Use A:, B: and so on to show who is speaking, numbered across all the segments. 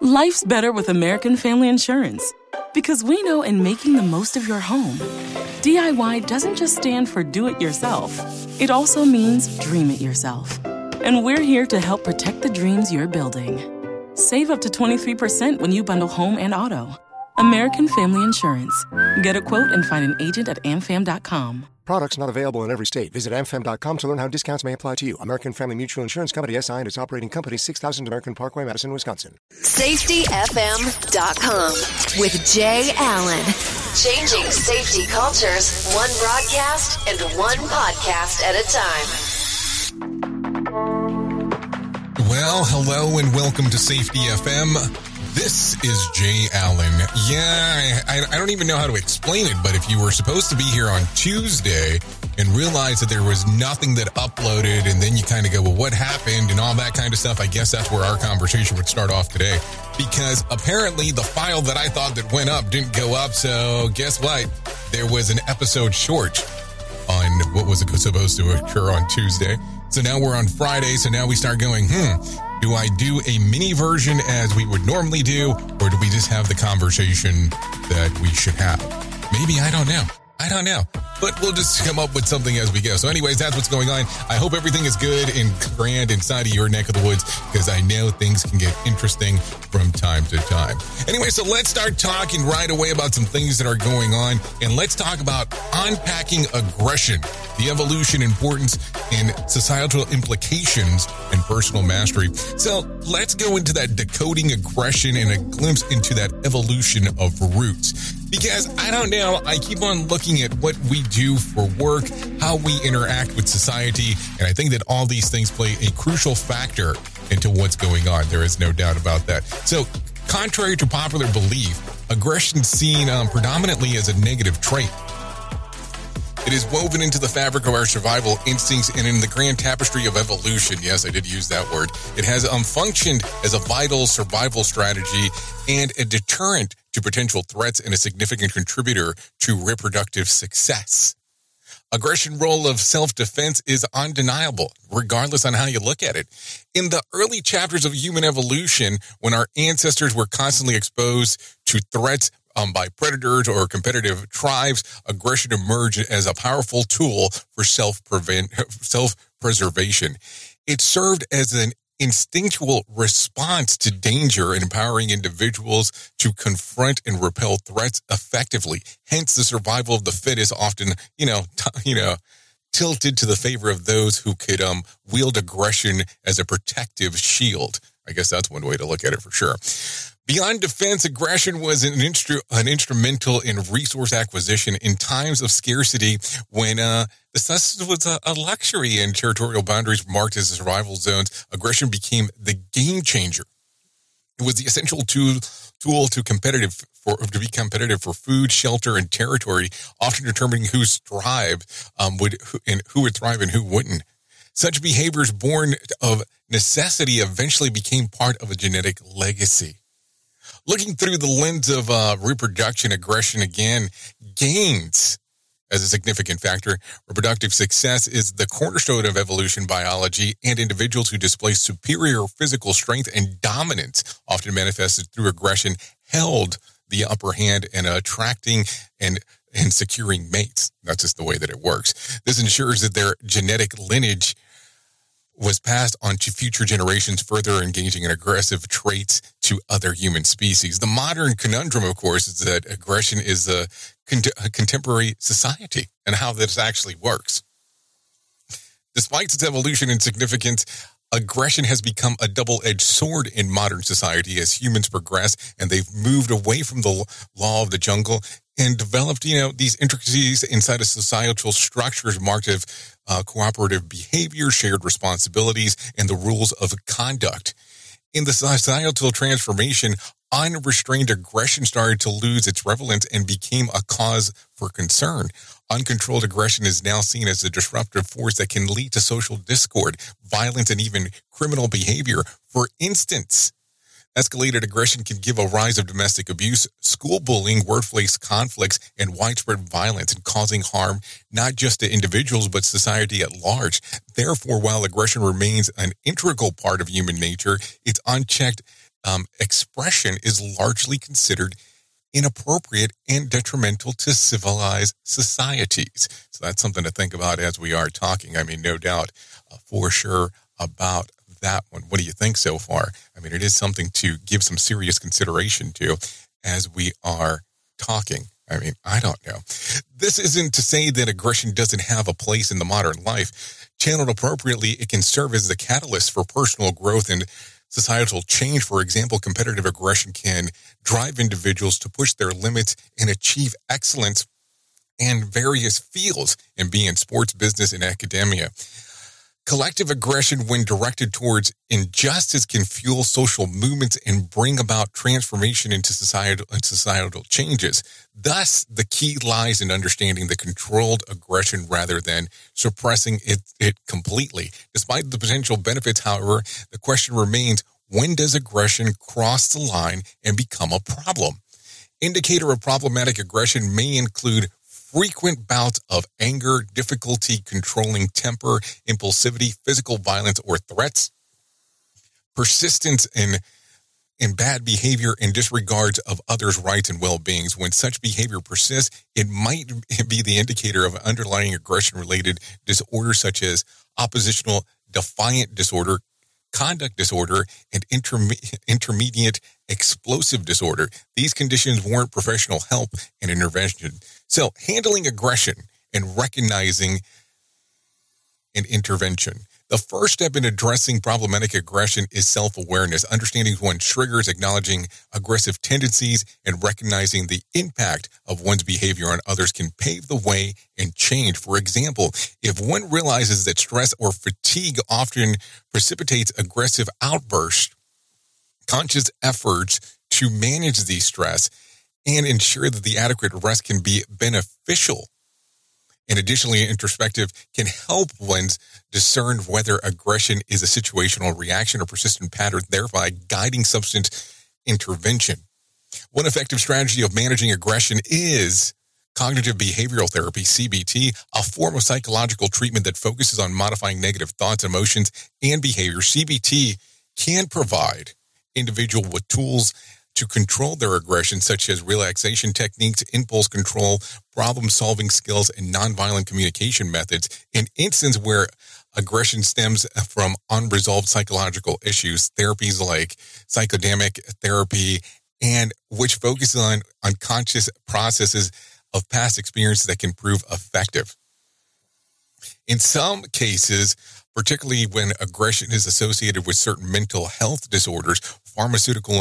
A: Life's better with American Family Insurance because we know in making the most of your home, DIY doesn't just stand for do it yourself. It also means dream it yourself. And we're here to help protect the dreams you're building. Save up to 23% when you bundle home and auto. American Family Insurance. Get a quote and find an agent at amfam.com.
B: Products not available in every state. Visit amfam.com to learn how discounts may apply to you. American Family Mutual Insurance Company, SI, and its operating company, 6000 American Parkway, Madison, Wisconsin.
C: SafetyFM.com with Jay Allen. Changing safety cultures, one broadcast and one podcast at a time.
D: Well, hello and welcome to Safety FM. This is Jay Allen. Yeah, I don't even know how to explain it, but if you were supposed to be here on Tuesday and realized that there was nothing that uploaded, and then you kind of go, well, what happened, and all that kind of stuff, I guess that's where our conversation would start off today. Because apparently the file that I thought that went up didn't go up, so guess what? There was an episode short on what was supposed to occur on Tuesday. So now we're on Friday, so now we start going, do I do a mini version as we would normally do, or do we just have the conversation that we should have? Maybe, I don't know. But we'll just come up with something as we go. So anyways, that's what's going on. I hope everything is good and grand inside of your neck of the woods, because I know things can get interesting from time to time. Anyway, so let's start talking right away about some things that are going on. And let's talk about unpacking aggression, the evolution, importance, and societal implications, and personal mastery. So let's go into that decoding aggression and a glimpse into that evolution of roots. Because I don't know, I keep on looking at what we do for work, how we interact with society, and I think that all these things play a crucial factor into what's going on. There is no doubt about that. So, contrary to popular belief, aggression is seen predominantly as a negative trait. It is woven into the fabric of our survival instincts and in the grand tapestry of evolution. Yes, I did use that word. It has functioned as a vital survival strategy and a deterrent to potential threats and a significant contributor to reproductive success. Aggression role of self-defense is undeniable, regardless on how you look at it. In the early chapters of human evolution, when our ancestors were constantly exposed to threats by predators or competitive tribes, aggression emerged as a powerful tool for self-preservation. It served as an instinctual response to danger and empowering individuals to confront and repel threats effectively. Hence, the survival of the fittest often, tilted to the favor of those who could wield aggression as a protective shield. I guess that's one way to look at it for sure. Beyond defense, aggression was an instrumental in resource acquisition in times of scarcity when the sustenance was a luxury and territorial boundaries marked as survival zones. Aggression became the game changer. It was the essential tool to be competitive for food, shelter, and territory, often determining who would thrive and who wouldn't. Such behaviors born of necessity eventually became part of a genetic legacy. Looking through the lens of reproduction, aggression again gains as a significant factor. Reproductive success is the cornerstone of evolution biology, and individuals who display superior physical strength and dominance, often manifested through aggression, held the upper hand in attracting and securing mates. That's just the way that it works. This ensures that their genetic lineage was passed on to future generations, further engaging in aggressive traits to other human species. The modern conundrum, of course, is that aggression is a contemporary society and how this actually works. Despite its evolution and significance, aggression has become a double-edged sword in modern society as humans progress, and they've moved away from the law of the jungle and developed, these intricacies inside of societal structures marked of cooperative behavior, shared responsibilities, and the rules of conduct. In the societal transformation, unrestrained aggression started to lose its relevance and became a cause for concern. Uncontrolled aggression is now seen as a disruptive force that can lead to social discord, violence, and even criminal behavior. For instance, escalated aggression can give a rise of domestic abuse, school bullying, workplace conflicts, and widespread violence, and causing harm not just to individuals but society at large. Therefore, while aggression remains an integral part of human nature, its unchecked expression is largely considered inappropriate and detrimental to civilized societies. So that's something to think about as we are talking. I mean, no doubt for sure about that one. What do you think so far? I mean, it is something to give some serious consideration to as we are talking. I mean, I don't know. This isn't to say that aggression doesn't have a place in the modern life. Channeled appropriately, it can serve as the catalyst for personal growth and societal change. For example, competitive aggression can drive individuals to push their limits and achieve excellence in various fields, and be in sports, business, and academia. Collective aggression, when directed towards injustice, can fuel social movements and bring about transformation into societal changes. Thus, the key lies in understanding the controlled aggression rather than suppressing it completely. Despite the potential benefits, however, the question remains, when does aggression cross the line and become a problem? Indicator of problematic aggression may include frequent bouts of anger, difficulty controlling temper, impulsivity, physical violence or threats, persistence in bad behavior and disregards of others' rights and well-being. When such behavior persists, it might be the indicator of underlying aggression-related disorders such as oppositional defiant disorder, conduct disorder, and intermediate explosive disorder. These conditions warrant professional help and intervention. So, handling aggression and recognizing an intervention. The first step in addressing problematic aggression is self-awareness, understanding one's triggers, acknowledging aggressive tendencies, and recognizing the impact of one's behavior on others can pave the way and change. For example, if one realizes that stress or fatigue often precipitates aggressive outbursts, conscious efforts to manage these stress and ensure that the adequate rest can be beneficial. And additionally, introspective can help one discern whether aggression is a situational reaction or persistent pattern, thereby guiding subsequent intervention. One effective strategy of managing aggression is cognitive behavioral therapy, CBT, a form of psychological treatment that focuses on modifying negative thoughts, emotions, and behavior. CBT can provide individuals with tools to control their aggression, such as relaxation techniques, impulse control, problem-solving skills, and nonviolent communication methods. In instances where aggression stems from unresolved psychological issues, therapies like psychodynamic therapy, and which focuses on unconscious processes of past experiences that can prove effective. In some cases, particularly when aggression is associated with certain mental health disorders, pharmaceutical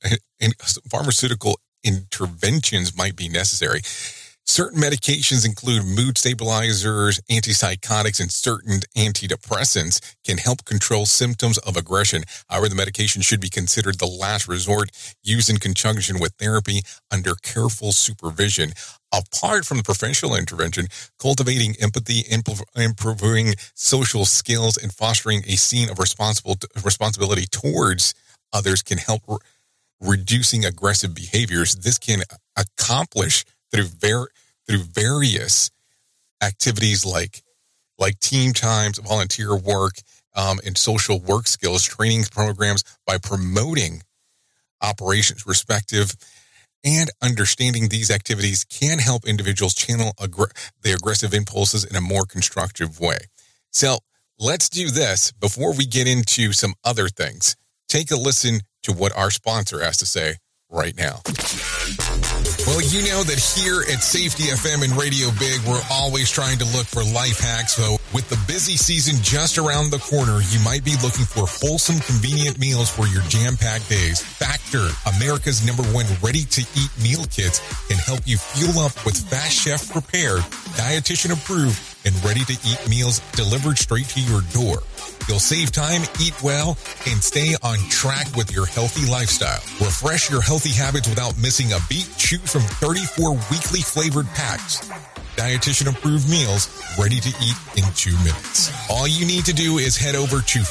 D: interventions might be necessary. Certain medications include mood stabilizers, antipsychotics, and certain antidepressants can help control symptoms of aggression. However, the medication should be considered the last resort, used in conjunction with therapy under careful supervision. Apart from the professional intervention, cultivating empathy, improving social skills, and fostering a scene of responsibility towards others can help reducing aggressive behaviors. This can accomplish through various activities like team times, volunteer work, and social work skills, training programs by promoting operations respective. And understanding these activities can help individuals channel the aggressive impulses in a more constructive way. So let's do this before we get into some other things. Take a listen to what our sponsor has to say right now. Well, you know that here at Safety FM and Radio Big, we're always trying to look for life hacks. So with the busy season just around the corner, you might be looking for wholesome, convenient meals for your jam-packed days. Factor, America's #1 ready-to-eat meal kits, can help you fuel up with fast chef-prepared, dietitian-approved, and ready-to-eat meals delivered straight to your door. You'll save time, eat well, and stay on track with your healthy lifestyle. Refresh your healthy habits without missing a beat. Choose from 34 weekly flavored packs. Dietitian-approved meals ready to eat in 2 minutes. All you need to do is head over to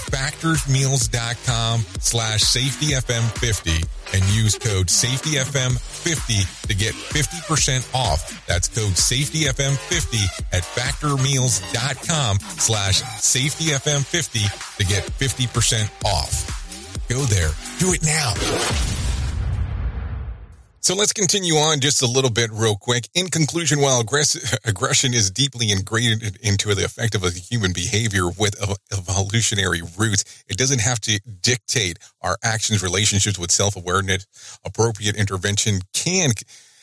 D: factorsmeals.com/safetyfm50 and use code safetyfm50 to get 50% off. That's code safetyfm50 at factormeals.com/safetyfm50 to get 50% off. Go there. Do it now. So let's continue on just a little bit real quick. In conclusion, while aggression is deeply ingrained into the effect of a human behavior with evolutionary roots, it doesn't have to dictate our actions, relationships with self-awareness. Appropriate intervention can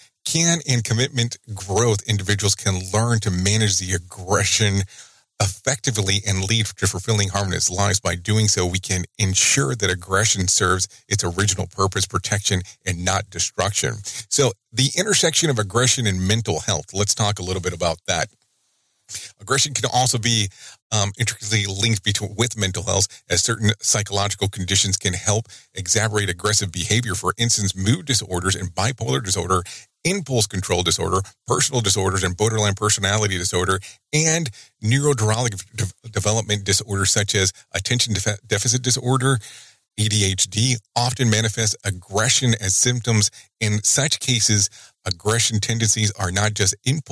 D: and commitment growth, individuals can learn to manage the aggression effectively and lead to fulfilling, harmonious lives. By doing so, we can ensure that aggression serves its original purpose, protection, and not destruction. So the intersection of aggression and mental health, let's talk a little bit about that. Aggression can also be intricately linked with mental health, as certain psychological conditions can help exacerbate aggressive behavior. For instance, mood disorders and bipolar disorder, impulse control disorder, personal disorders, and borderline personality disorder, and neurodevelopment disorders such as attention deficit disorder, ADHD, often manifest aggression as symptoms. In such cases, aggression tendencies are not just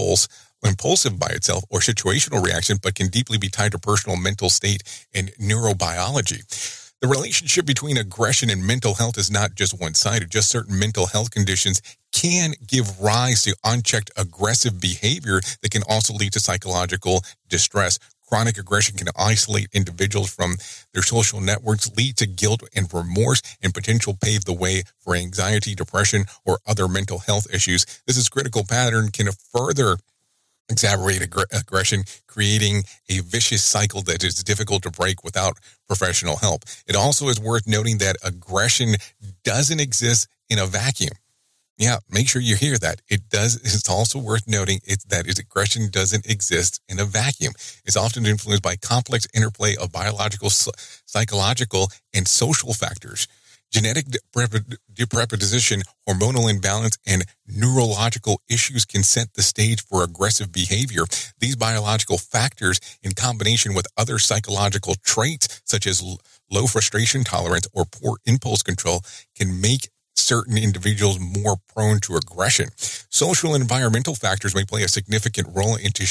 D: impulsive by itself or situational reaction, but can deeply be tied to personal mental state and neurobiology. The relationship between aggression and mental health is not just one-sided. Just certain mental health conditions can give rise to unchecked aggressive behavior that can also lead to psychological distress. Chronic aggression can isolate individuals from their social networks, lead to guilt and remorse, and potentially pave the way for anxiety, depression, or other mental health issues. This critical pattern can further exacerbate aggression, creating a vicious cycle that is difficult to break without professional help. It also is worth noting that aggression doesn't exist in a vacuum. Yeah, make sure you hear that. It's also worth noting that aggression doesn't exist in a vacuum. It's often influenced by complex interplay of biological, psychological, and social factors. Genetic predisposition, hormonal imbalance, and neurological issues can set the stage for aggressive behavior. These biological factors, in combination with other psychological traits, such as low frustration tolerance or poor impulse control, can make certain individuals more prone to aggression. Social and environmental factors may play a significant role into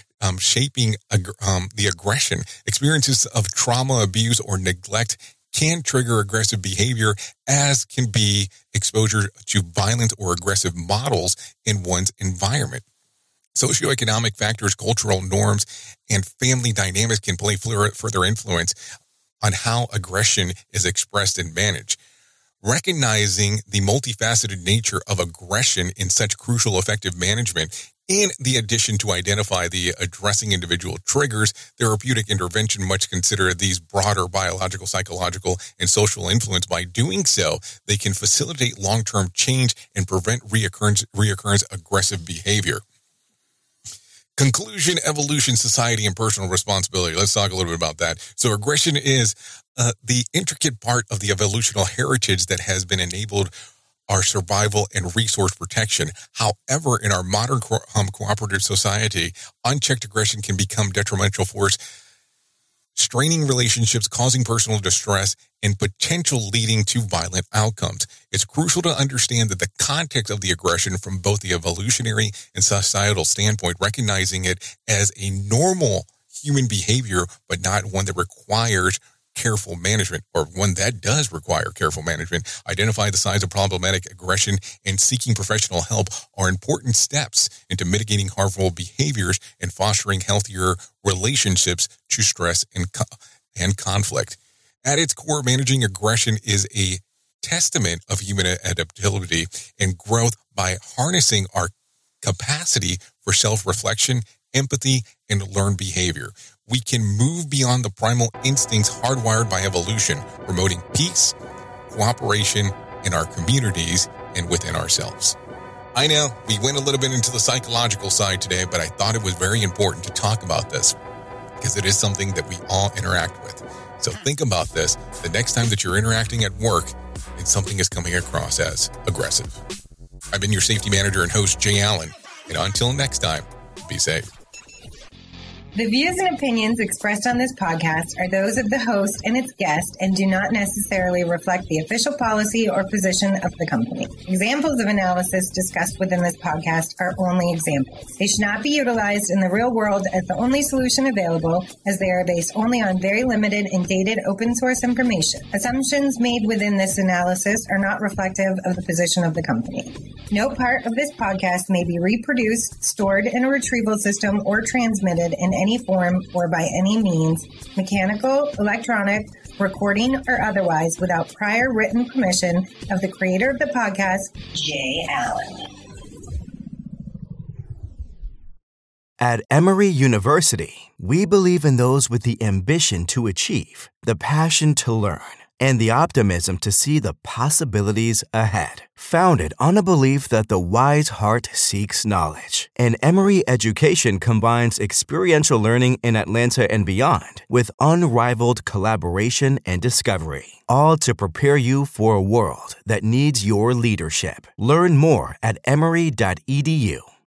D: shaping the aggression. Experiences of trauma, abuse, or neglect can trigger aggressive behavior, as can be exposure to violent or aggressive models in one's environment. Socioeconomic factors, cultural norms, and family dynamics can play further influence on how aggression is expressed and managed. Recognizing the multifaceted nature of aggression in such crucial effective management, in the addition to identify the addressing individual triggers, therapeutic intervention must consider these broader biological, psychological, and social influence. By doing so, they can facilitate long-term change and prevent reoccurrence aggressive behavior. Conclusion, evolution, society, and personal responsibility. Let's talk a little bit about that. So aggression is the intricate part of the evolutionary heritage that has been enabled our survival and resource protection. However, in our modern cooperative society, unchecked aggression can become detrimental force, straining relationships, causing personal distress, and potential leading to violent outcomes. It's crucial to understand that the context of the aggression from both the evolutionary and societal standpoint, recognizing it as a normal human behavior, but not one that requires careful management, or one that does require careful management. Identify the signs of problematic aggression and seeking professional help are important steps into mitigating harmful behaviors and fostering healthier relationships to stress and conflict. At its core, managing aggression is a testament of human adaptability and growth by harnessing our capacity for self-reflection, empathy, and learned behavior. We can move beyond the primal instincts hardwired by evolution, promoting peace, cooperation in our communities and within ourselves. I know we went a little bit into the psychological side today, but I thought it was very important to talk about this because it is something that we all interact with. So think about this the next time that you're interacting at work and something is coming across as aggressive. I've been your safety manager and host, Jay Allen, and until next time, be safe.
E: The views and opinions expressed on this podcast are those of the host and its guest and do not necessarily reflect the official policy or position of the company. Examples of analysis discussed within this podcast are only examples. They should not be utilized in the real world as the only solution available, as they are based only on very limited and dated open source information. Assumptions made within this analysis are not reflective of the position of the company. No part of this podcast may be reproduced, stored in a retrieval system, or transmitted in any form or by any means, mechanical, electronic, recording, or otherwise, without prior written permission of the creator of the podcast, Jay Allen.
F: At Emory University, we believe in those with the ambition to achieve, the passion to learn, and the optimism to see the possibilities ahead. Founded on a belief that the wise heart seeks knowledge, and Emory education combines experiential learning in Atlanta and beyond with unrivaled collaboration and discovery, all to prepare you for a world that needs your leadership. Learn more at emory.edu.